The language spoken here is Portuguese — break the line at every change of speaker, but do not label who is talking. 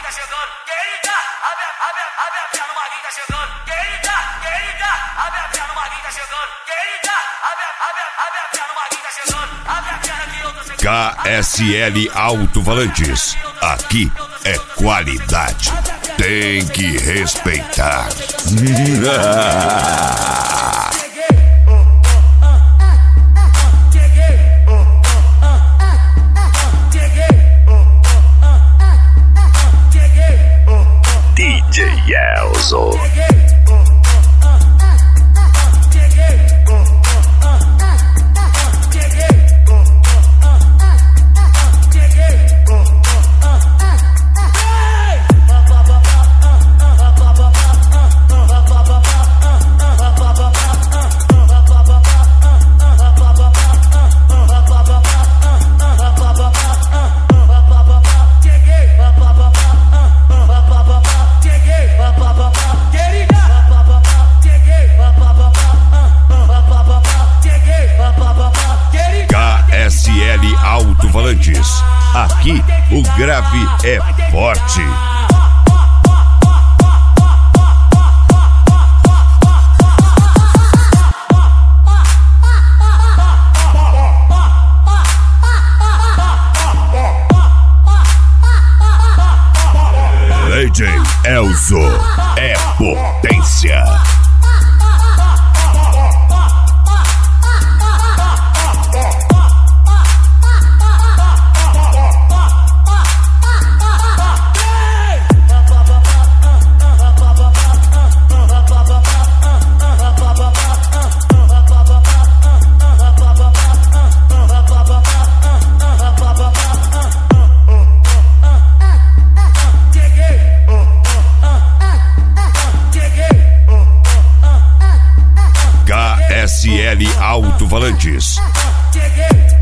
tá chegando. Querida, abre a perna, o Maguinho tá chegando. Querida, abre a perna, o Maguinho tá chegando. Querida, abre a perna, o Maguinho tá chegando. Abre a perna que eu tô chegando.
KSL Alto-Falantes. Aqui é qualidade. Tem que respeitar. DJ Elzo. KSL Alto-Falantes. Aqui o grave é forte. DJ Elzo é potência. KSL Alto-Falantes.